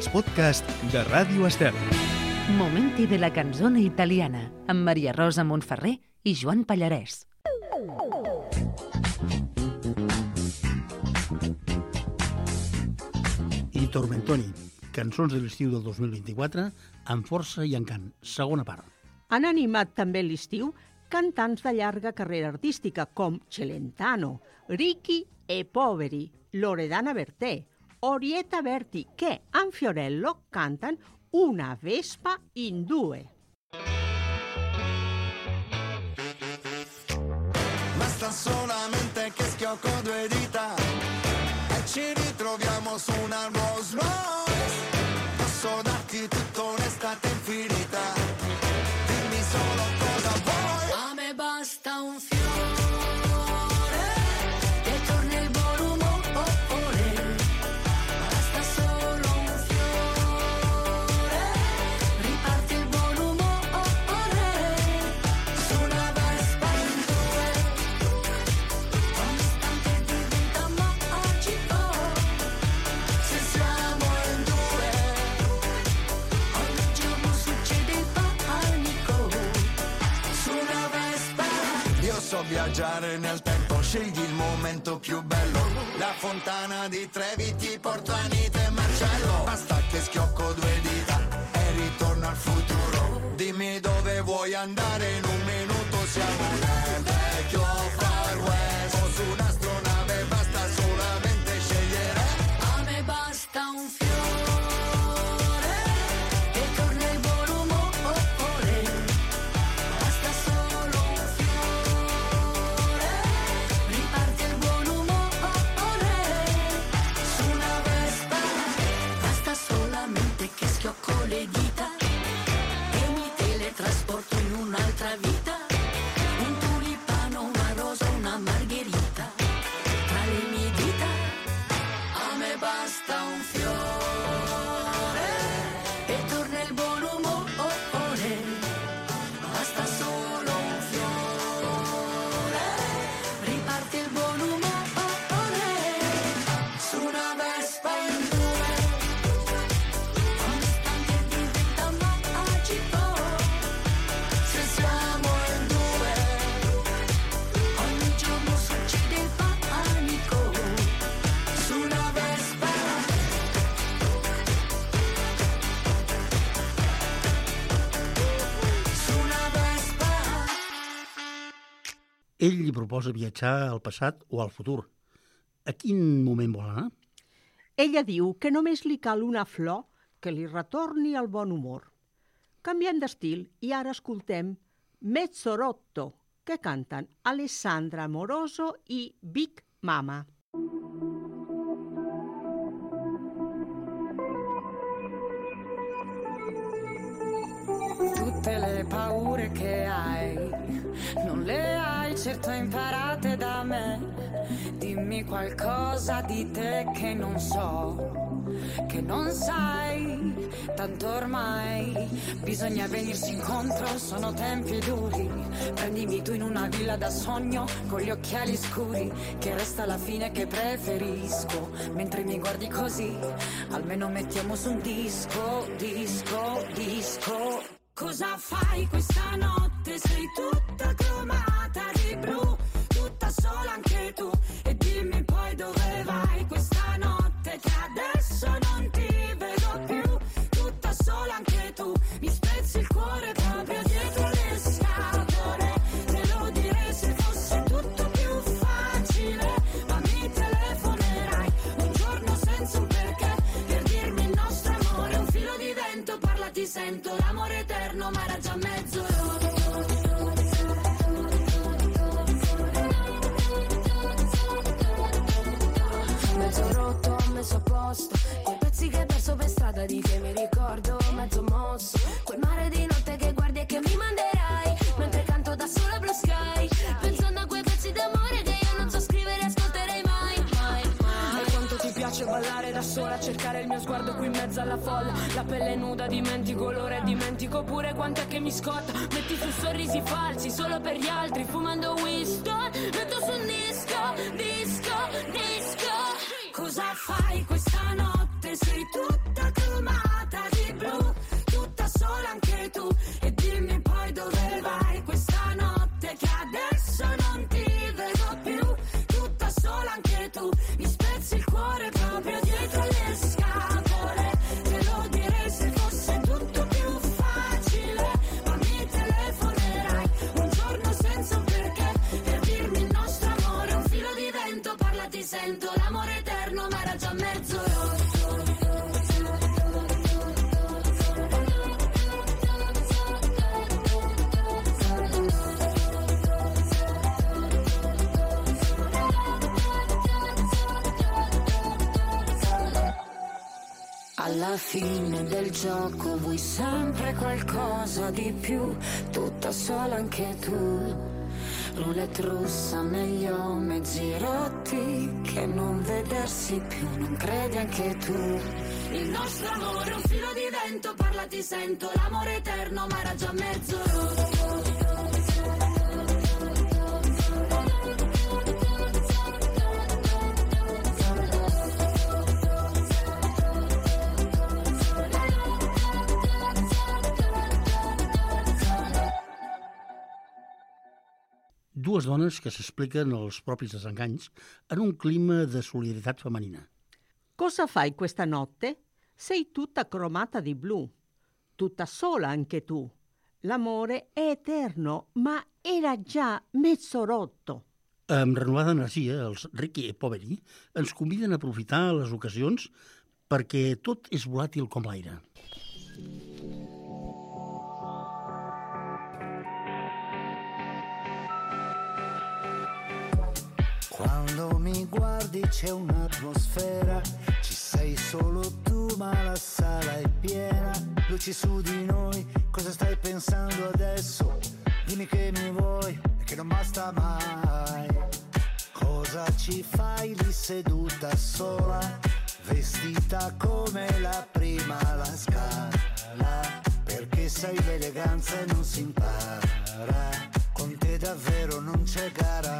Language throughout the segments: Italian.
els podcasts de Ràdio Estel. Momenti de la canzone italiana amb Maria Rosa Montferrer i Joan Pallarès. I Tormentoni, cançons de l'estiu del 2024 amb força i encant, segona part. Han animat també l'estiu cantants de llarga carrera artística com Celentano, Ricchi e Poveri, Loredana Bertè, Orietta Berti, che a Fiorello cantano Una Vespa in due. Basta solamente che schiocco due dita e ci ritroviamo su una Rolls Royce. Posso darti tutta un'estate infinita, dimmi solo cosa vuoi. A me basta un fiore che torna il buon umore, basta solo un fiore, riparte il buon umore, su una Vespa in due, ogni istante diventa magico, se siamo in due, ogni giorno succede il panico, su una Vespa. Io so viaggiare nel tempo, scegli il momento più bello, la fontana di Trevi ti porto Anita e Marcello. Basta che schiocco due dita e ritorno al futuro, dimmi dove vuoi andare, in un minuto siamo nel vecchio Far West o su un'astronave, basta solamente scegliere. A me basta un fiore che torna il buon umore, basta solo un fiore, riparte il buon umore, su una Vespa, basta solamente che schiocco le dita e mi teletrasporto in un'altra vita, un tulipano, una rosa, una margherita, tra le mie dita. A me basta un fiore e torna il buon umore, basta solo un fiore, riparte il buon umore, su una Vespa in due, ogni istante diventa magico, se siamo in due, ogni giorno succede il panico, su una Vespa. Su una Vespa. Ell li proposa viatjar al passat o al futur. A quin moment vol anar? Ella diu que només li cal una flor que li retorni el bon humor. Canviem d'estil i ara escoltem Mezzo Rotto, que canten Alessandra Amoroso i Big Mama. Tutte le paure che hai, non le hai certo imparate da me. Dimmi qualcosa di te che non so, che non sai, tanto ormai bisogna venirsi incontro, sono tempi duri. Prendimi tu in una villa da sogno, con gli occhiali scuri, che resta alla fine che preferisco. Mentre mi guardi così, almeno mettiamo su un disco, disco, disco. Cosa fai questa notte? Sei tutta cromata di blu, tutta sola anche tu. E dimmi poi dove vai questa notte, che adesso non ti vedo più. Tutta sola anche tu, mi spezzi il cuore proprio dietro le scatole. Te lo direi se fosse tutto più facile, ma mi telefonerai un giorno senza un perché, per dirmi il nostro amore, un filo di vento, parla ti sento, l'amore eterno ma era già mezzo rotto. Mezzo rotto, mezzo a posto, quei pezzi che hai perso per strada, di che mi ricordo, mezzo mosso, quel mare di notte che guardi e che mi manderai, mentre canto da sola Blue Sky, pensando a quei pezzi d'amore che io non so scrivere e ascolterei mai, mai, mai. E quanto ti piace ballare da sola, cercare il mio sguardo qui in mezzo alla folla, la pelle nuda, dimentico l'ora e dimentico pure quant'è che mi scotta, metti su sorrisi falsi solo per gli altri, fumando Winston, metto su un disco, disco, disco. Cosa fai questa notte? Sei tutta crudele. profumata di blu, tutta sola anche tu, e dimmi poi dove vai questa notte che adesso non ti vedo più, tutta sola anche tu, mi spezzi il cuore proprio dietro le scatole, te lo direi se fosse tutto più facile, ma mi telefonerai un giorno senza un perché, per dirmi il nostro amore è un filo di vento, parla ti sento, l'amore eterno ma era già mezzo rotto. Alla fine del gioco vuoi sempre qualcosa di più, tutta sola anche tu. Roulette russa, meglio mezzi rotti che non vedersi più, non credi anche tu? Il nostro amore è un filo di vento, parla ti sento, l'amore eterno ma era già mezzo rotto. Dues dones que s'expliquen els propis desenganys en un clima de solidaritat femenina. Cosa fai questa notte? Sei tutta cromata di blu, tutta sola anche tu. L'amore è eterno, ma era già mezzo rotto. Amb renovada energia, els Ricky e Poveri ens conviden a aprofitar les ocasions perquè tot és volàtil com l'aire. Quando mi guardi c'è un'atmosfera, ci sei solo tu ma la sala è piena, luci su di noi, cosa stai pensando adesso? Dimmi che mi vuoi e che non basta mai. Cosa ci fai lì seduta sola, vestita come la prima alla Scala? Perché sai l'eleganza e non si impara, con te davvero non c'è gara.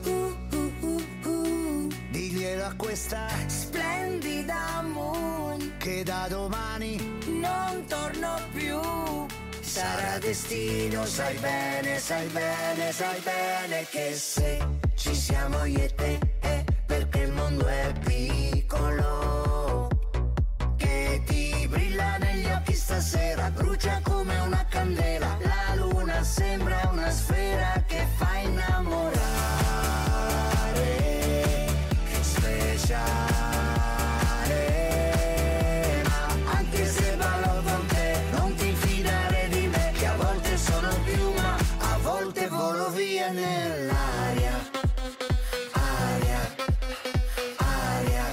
Diglielo a questa Splendida moon, che da domani non torno più. sarà destino, sai bene, sai bene, sai bene che se ci siamo io e te è perché il mondo è piccolo, che ti brilla negli occhi stasera, brucia come una candela, la luna sembra una sfera che fa innamorare, che speciale. Nell'aria, aria, aria.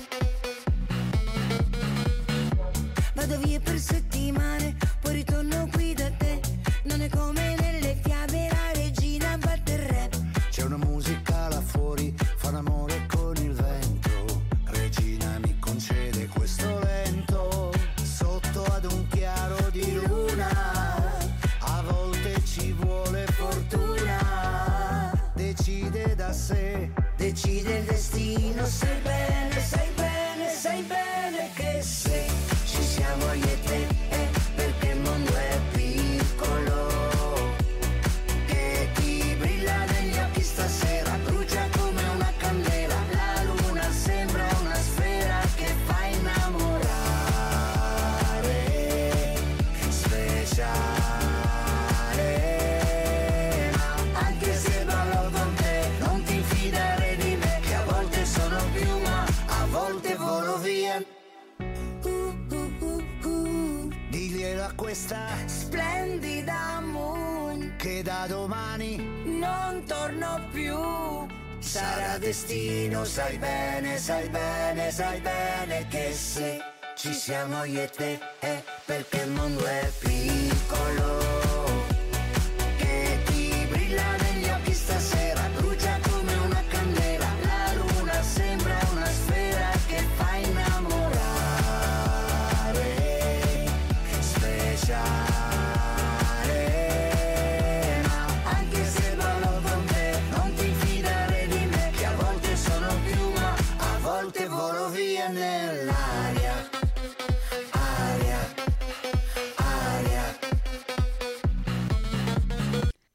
Vado via per settimane, poi ritorno qui da te. Non è come nelle fiabe, la regina batte il re. C'è una musica là fuori, fa l'amore con il vento. Regina mi concede questo lento, sotto ad un chiaro di luna. A volte ci vuole fortuna. Decide da sé, decide il destino. Sai bene, sai bene, sai bene che se ci siamo io e te è perché il mondo è piccolo, che ti brilla negli occhi stasera, brucia come una candela, la luna sembra una sfera che fa innamorare, speciale. Diglielo a questa Splendida moon, che da domani non torno più. sarà destino, sai bene, sai bene, sai bene che se ci siamo io e te è perché il mondo è piccolo, che ti brilla negli occhi stasera, brucia come una candela, la luna sembra una sfera che fa innamorare, speciale. Anche se ballo con te non ti fidare di me, che a volte sono piuma, a volte volo via nell'aria,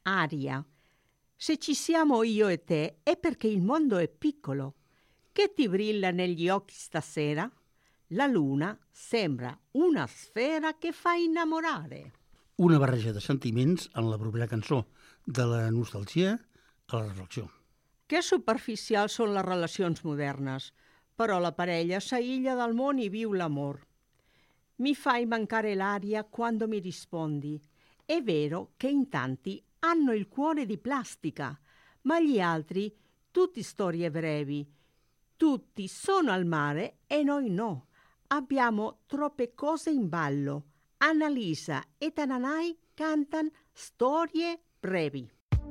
aria. Se ci siamo io e te è perché il mondo è piccolo. Che ti brilla negli occhi stasera? La luna sembra una sfera che fa innamorare. Una barreja de sentiments en la propera cançó, de la nostalgia a la reflexió. Que superficials són les relacions modernes, però la parella s'aïlla del món i viu l'amor. Mi fai mancare l'aria quando mi rispondi. È vero che in tanti hanno il cuore di plastica, ma gli altri tutti storie brevi. Tutti sono al mare e noi no. Abbiamo troppe cose in ballo. Annalisa e Tananai cantano storie brevi.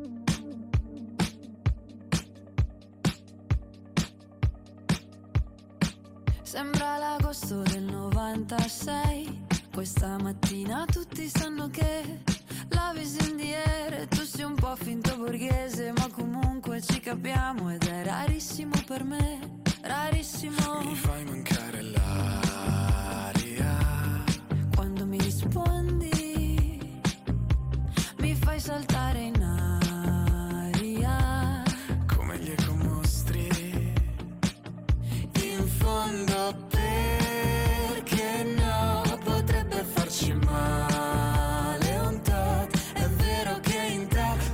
Sembra l'agosto del 96. Questa mattina tutti sanno che la Visindiere, tu sei un po' finto borghese, ma comunque ci capiamo ed è rarissimo per me, rarissimo. Mi fai mancare l'aria quando mi rispondi, mi fai saltare in aria come gli ecomostri. In fondo perché no, potrebbe farci male un tot. È vero che in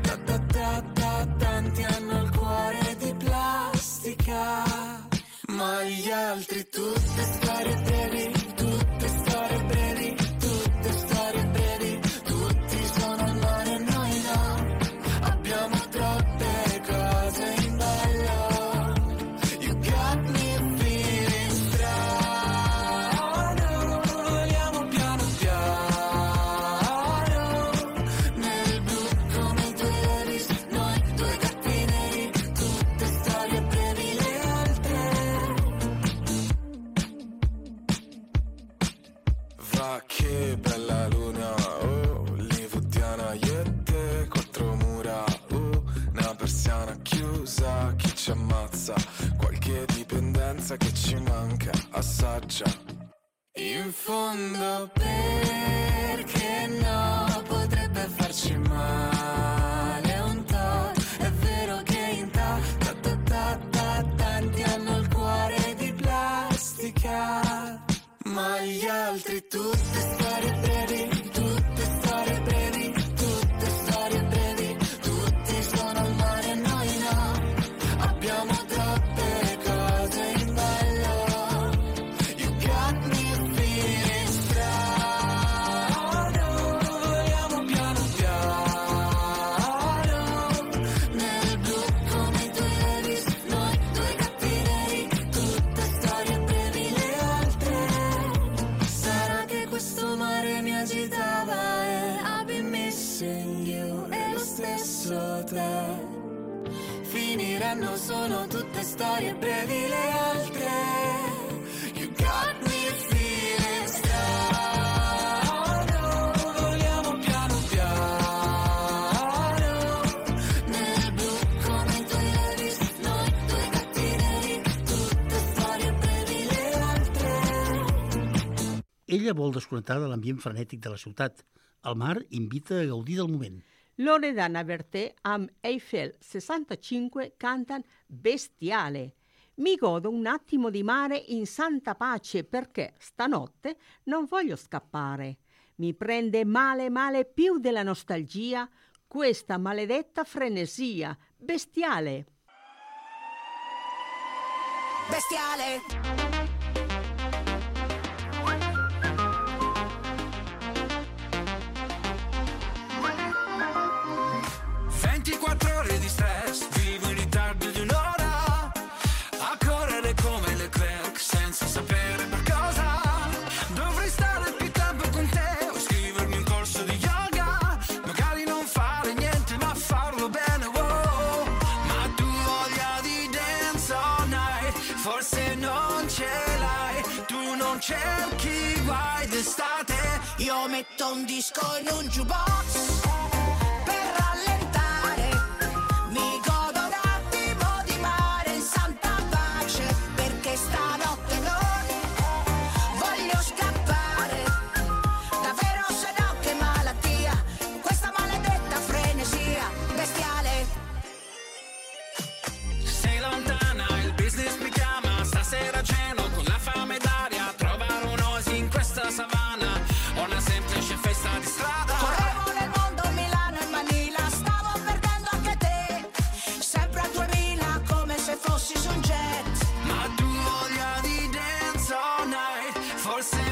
tanti hanno il cuore di plastica, ma gli altri tutte storie brevi, tutte storie brevi, tutte storie brevi. Tutti sono al mare, noi no. Abbiamo troppe cose in ballo. You got me feeling strano. Vogliamo piano piano nel blu come i tuoi Levi's, noi due gatti neri. Tutte storie brevi, le altre. Va che bella luna, oh, hollywoodiana, io e te, quattro mura, una persiana chiusa, chi ci ammazza, qualche dipendenza che ci manca, assaggia. In fondo perché no, potrebbe farci male un tot. È vero che in tanti hanno il cuore di plastica, ma gli altri tutte storie brevi, tutte storie brevi, tutte storie brevi. Tutti sono al mare e noi no. Abbiamo troppe cose in ballo. You got me feeling strano. Vogliamo piano piano nel blu come i tuoi Levi's, noi due gatti neri. Tutte storie brevi, le altre. Sarà che questo mare mi agitava e I've been missing you, e lo stesso te. Finiranno, sono tutte storie brevi, le altre. You got me feeling strano. Vogliamo piano piano nel blu come i tuoi Levi's, noi due gatti neri. Tutte storie brevi, le altre. Ella vol desconnectar de l'ambient frenètic de la ciutat. El mar invita a gaudir del moment. Loredana Bertè amb Eiffel 65 cantano Bestiale. Mi godo un attimo di mare in santa pace perché stanotte non voglio scappare. Mi prende male male più della nostalgia questa maledetta frenesia. Bestiale. Bestiale. 24 ore di stress, vivo in ritardo di un'ora, a correre come Leclerc senza sapere per cosa. Dovrei stare più tempo con te o scrivermi un corso di yoga, magari non fare niente ma farlo bene, wow. Ma tu voglia di dance all night, forse non ce l'hai, tu non cerchi guai d'estate. Io metto un disco in un jukebox. Stanotte non voglio scappare, davvero se no che malattia, questa maledetta frenesia.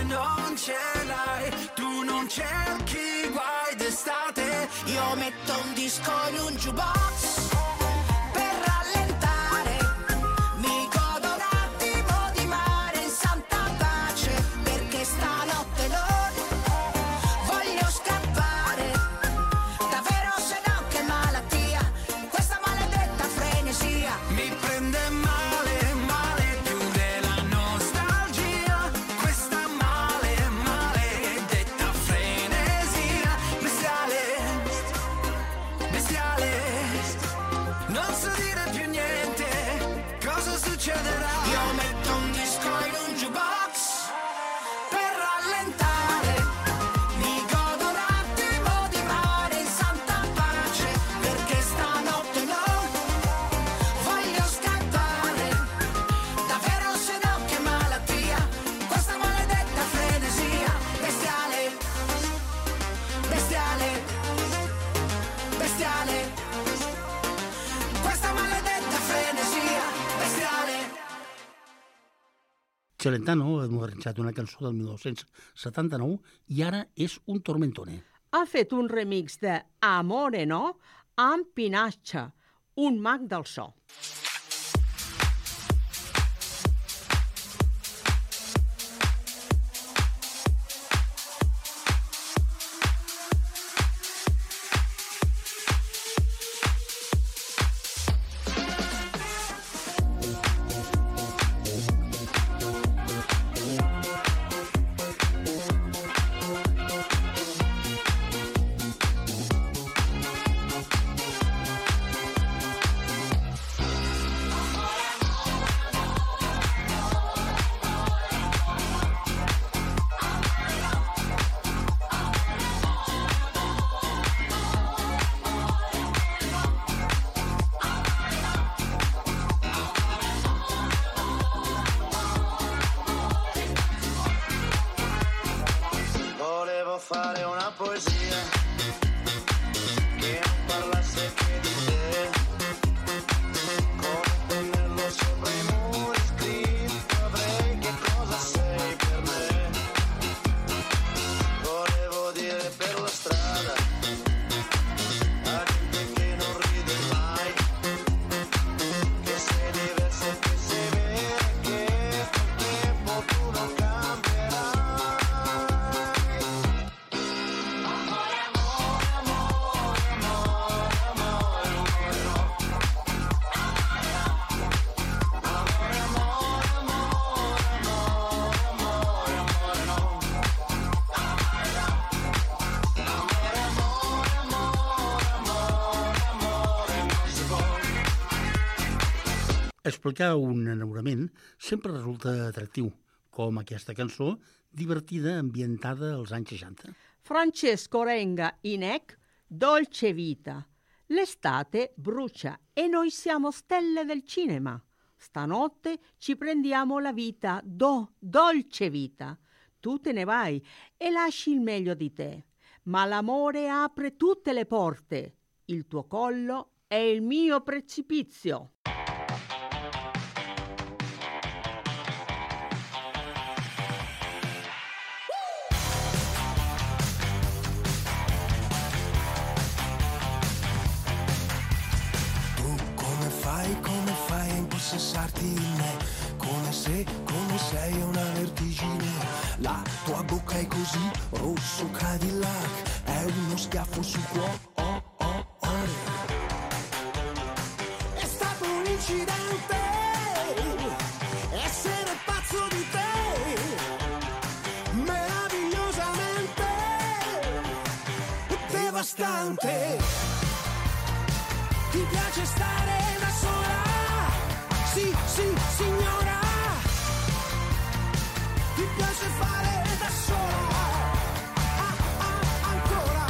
non ce l'hai, tu non cerchi guai d'estate. Io metto un disco in un jukebox per rallentare, mi godo un attimo di mare in santa pace, perché stanotte non voglio scappare, davvero se no che malattia, questa maledetta frenesia. Mi prende male, male più della nostalgia, questa male, maledetta frenesia. Bestiale, bestiale, non so dire più niente, cosa succederà? Io metto un disco in un jukebox per rallentare, mi godo un attimo di mare in santa pace, perché stanotte non voglio scappare, davvero se no che malattia, questa maledetta frenesia. Bestiale, bestiale, bestiale, questa maledetta frenesia. Bestiale. Celentano ha modernitzat una cançó del 1979 i ara és un tormentone. Ha fet un remix de Amore no amb Pinaccia, un mag del so. Volevo fare una poesia che non parlasse che di te, con un pennello sopra i muri scritto avrei che cosa sei per me. Volevo dire per la strada a gente che non ride mai, che sei diversa e che sei vera, che col tempo tu non cambierai. Explicar un enamorament sempre resulta atractiu, com aquesta cançó divertida ambientada als anys 60. Francesco Renga Inec, Dolce Vita. L'estate brucia e noi siamo stelle del cinema. Stanotte ci prendiamo la vita, dolce vita. Tu te ne vai e lasci il meglio di te, ma l'amore apre tutte le porte. Il tuo collo è il mio precipizio. Come fai a impossessarti di me? Come sei una vertigine. La tua bocca è così rosso Cadillac, è uno schiaffo sul cuore. È stato un incidente essere pazzo di te, meravigliosamente devastante. Ti piace stare da sola? Sì, signora. Ti piace fare da sola? Ancora.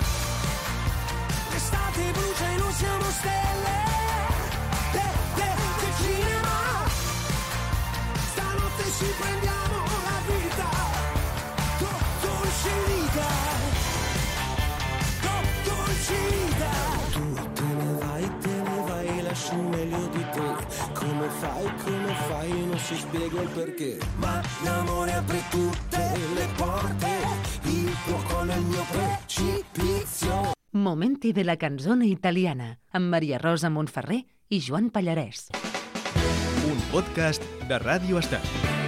L'estate brucia e non siamo stelle del cinema. Stanotte ci prendiamo la vita, dolce vita, dolce vita. Tu te ne vai, lasci il meglio di te. Come fai, non ci spiego il perché. Ma l'amore apre tutte le porte, il tuo collo è il mio precipizio. Momenti de la canzone italiana amb Maria Rosa Montferrer i Joan Pallarès. Un podcast de Ràdio Estat.